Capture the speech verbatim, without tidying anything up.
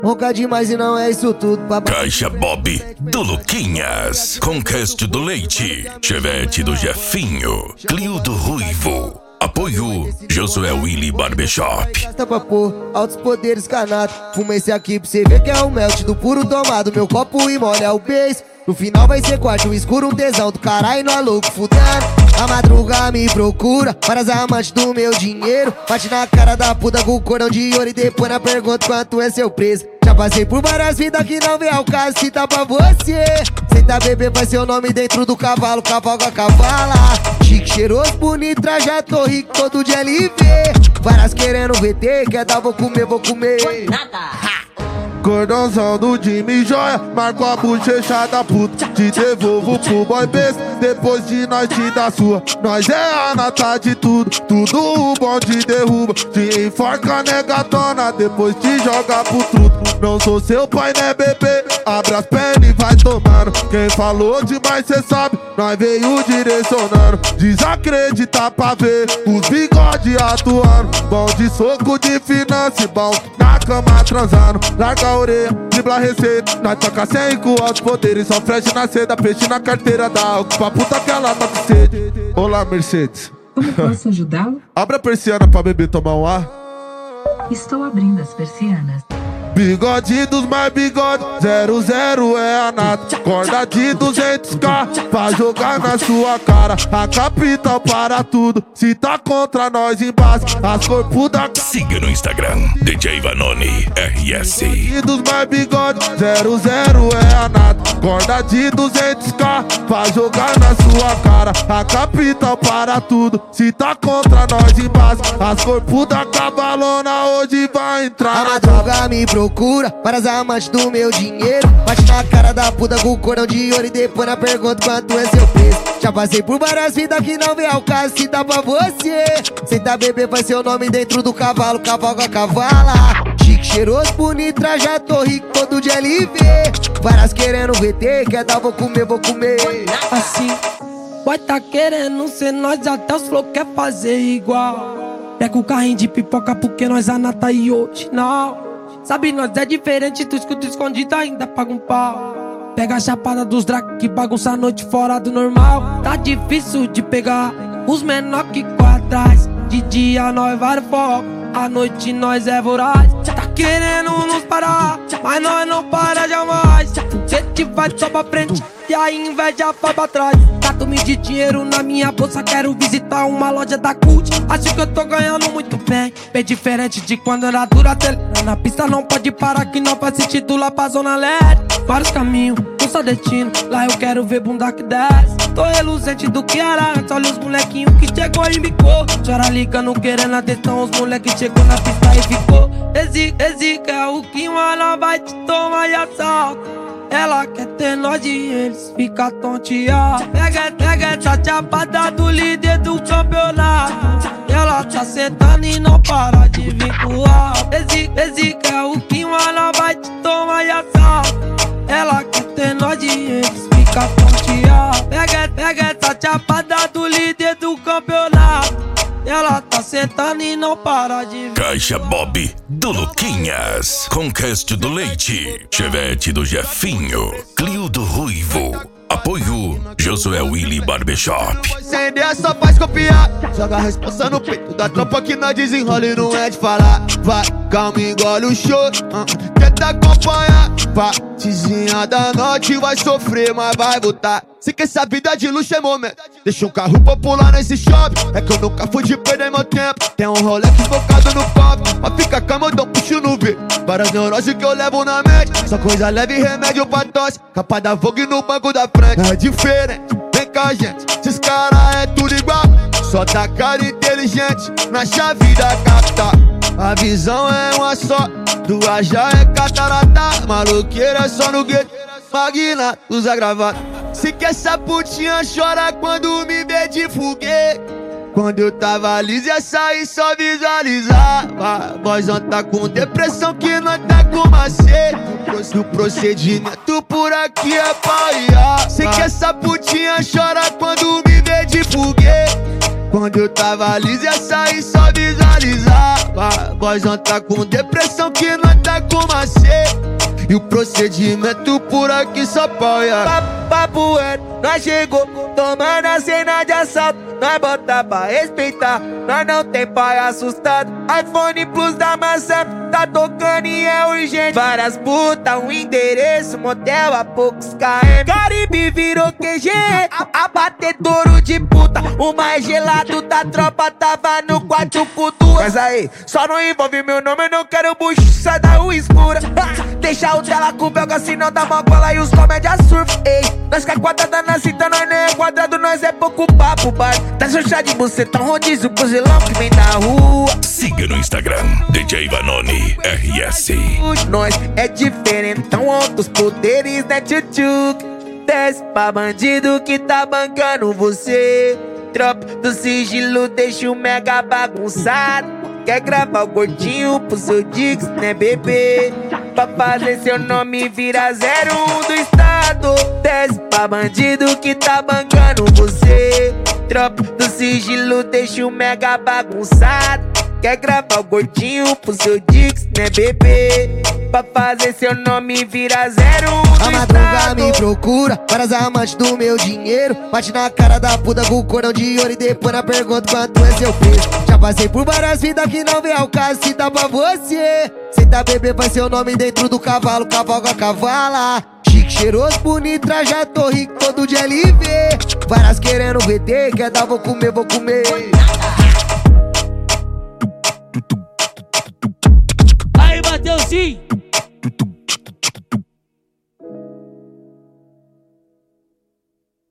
Ronca demais e não é isso tudo, papai. Caixa Bob do Luquinhas, Conquest do Leite, Chevette do Jefinho, Clio do Ruivo. Apoio Josué Willy Barbershop. Gasta pra pôr altos poderes canato. Fuma esse aqui pra você ver que é o melt do puro tomado. Meu copo e molha o beijo. No final vai ser quarto escuro, um tesão do caralho, nós louco fudendo. A madruga me procura, para as amantes do meu dinheiro. Bate na cara da puta com o cordão de ouro e depois na pergunta quanto é seu preço. Já passei por várias vidas que não vem ao caso, se tá pra você. Senta bebê, vai ser o nome dentro do cavalo, cavalga cavala. Chique, cheiroso, bonito, já tô rico, todo de L V. Várias querendo V T, quer dar, vou comer, vou comer. Cordãozão do Jimmy Joia, marco a bochecha da puta. Te devolvo pro boy besta, depois de nós te dar sua. Nós é a nata de tudo, tudo o bom te derruba. Te enforca negatona, depois te joga pro truto. Não sou seu pai, né bebê, abre as pernas e vai tomando. Quem falou demais cê sabe, nós veio direcionando. Desacreditar pra ver os bigode atuando. Bom de soco de finança, bom na cama transando. Larga a orelha, dribla a receita. Nós toca cem com altos poderes. Só fresh na seda, peixe na carteira da álcool. Pra puta que ela tá com sede. Olá, Mercedes. Como posso ajudá-lo? Abre a persiana pra bebê tomar um ar. Estou abrindo as persianas. Bigode dos mais bigode, zero zero é a nata. Corda de duzentos k pra jogar na sua cara. A capital para tudo, se tá contra nós embaixo. As corpos da... Siga no Instagram, D J Vanoni R S. Bigode dos mais bigode, zero zero é a nata. Corda de duzentos k pra jogar na sua cara. A capital para tudo, se tá contra nós embaixo. As corpos da cavalona hoje vai entrar. A madruga me procura, para as amantes do meu dinheiro. Bate na cara da puta com o cordão de ouro e depois na pergunta quanto é seu preço. Já passei por várias vidas que não vem ao caso, se dá pra você. Senta bebê, vai ser o nome dentro do cavalo, cavalga cavala. Chique, cheiroso, bonito, já tô rico, todo de L V. Várias querendo V T, quer dar, vou comer, vou comer. Assim, boy tá querendo ser nós, até os flow quer fazer igual. Pega o carrinho de pipoca porque nós anata e hoje não. Sabe, nós é diferente, tu escuta escondido ainda paga um pau. Pega a chapada dos drag que bagunça a noite fora do normal. Tá difícil de pegar os menor que corre atrás. De dia nós vai foco, à noite nós é voraz. Tá querendo nos parar, mas nós não para jamais. Cê te vai só pra frente e a inveja vai pra trás. Gato-me de dinheiro na minha bolsa, quero visitar uma loja da Cult. Acho que eu tô ganhando muito bem, bem diferente de quando era dura. Na pista não pode parar que não faz sentido lá pra zona leste. Vários caminhos, um só destino, lá eu quero ver bunda que desce. Tô reluzente do que era antes, olha os molequinhos que chegou e bicou. Chora ligando querendo atenção, os moleques chegou na pista e ficou. Exica, exica, é o que ela vai te tomar e assalta. Ela quer ter nós e eles fica tonteado. Pega, pega essa chapada do líder do campeonato. Ela tá sentando e não para de vincular. Exica, exica, é o que ela vai te tomar e assalta. Ela quer ter nós e eles fica tonteado. Pega, pega essa chapada do líder do campeonato. Ela tá sentando e não para de vir. Caixa Bob do Luquinhas, Conquest do Leite, Chevette do Jefinho, Clio do Ruivo. Apoio Josué Willy Barbershop. Acender só faz copiar. Joga a responsa no peito da tropa que nós desenrola e não é de falar. Vai, calma, engole o show, uh, tenta acompanhar. Partezinha da noite vai sofrer, mas vai voltar. Se quer essa vida de luxo é momento, deixa um carro popular nesse shopping. É que eu nunca fui de perder meu tempo. Tem um Rolex focado no pop, mas fica calma, eu dou um puxo no V. Várias neuroses que eu levo na mente, só coisa leve e remédio pra tosse. Capa da Vogue no banco da frente. É diferente, vem com a gente, esses caras é tudo igual. Só tá cara inteligente, na chave da capital. A visão é uma só, duas já é catarata. Maloqueira só no gueto, magna, usa gravata. Se que essa putinha chora quando me vê de foguete. Quando eu tava liso ia sair só visualizava. Vozão tá com depressão que nós tá com macete. O procedimento por aqui é paiar. Se que essa putinha chora quando me vê de foguete. Quando eu tava liso ia sair só visualizava. Vozão tá com depressão que nós tá com macete. E o procedimento por aqui só apoia. Papo é, nós chegou, tomando a cena de assalto. Nós bota pra respeitar, nós não tem pai assustado. iPhone Plus da maçã, tá tocando e é urgente. Várias putas, um endereço, motel a poucos km. Caribe virou Q G, abatedouro de puta. O mais gelado da tropa tava no quarto com duas. Mas aí, só não envolve meu nome, eu não quero bucho, sai da rua escura. Deixa o tela com belga, senão dá uma cola e os comédia surf. Ei, nós que é quadrada na cinta, nós nem é quadrado, nós é pouco papo, bar. Tá chá de bucetão, rodízio, buzilão que vem da rua. Siga no Instagram, D J Vanoni R S. Nós é diferentão, altos poderes, né, tchutchuc. Desce pra bandido que tá bancando você. Tropa do sigilo deixa o mega bagunçado. Quer gravar o gordinho pro seu Dix, né, bebê? Pra fazer seu nome virar zero um do estado. Desce pra bandido que tá bancando você. Tropa do sigilo deixa o mega bagunçado. Quer gravar o gordinho pro seu Dix, né, bebê? Pra fazer seu nome virar zero um do A madruga me procura, várias amantes do meu dinheiro. Bate na cara da puta com o cordão de ouro e depois na pergunta quanto é seu preço. Já passei por várias vidas que não vem ao caso, se dá pra você. Cê tá bebê, vai ser o nome dentro do cavalo, cavalga cavala. Chique, cheiroso, bonito, trajado, tô rico, todo de L V. Várias querendo V T, quer dar, vou comer, vou comer. Aí, Mateuzinho.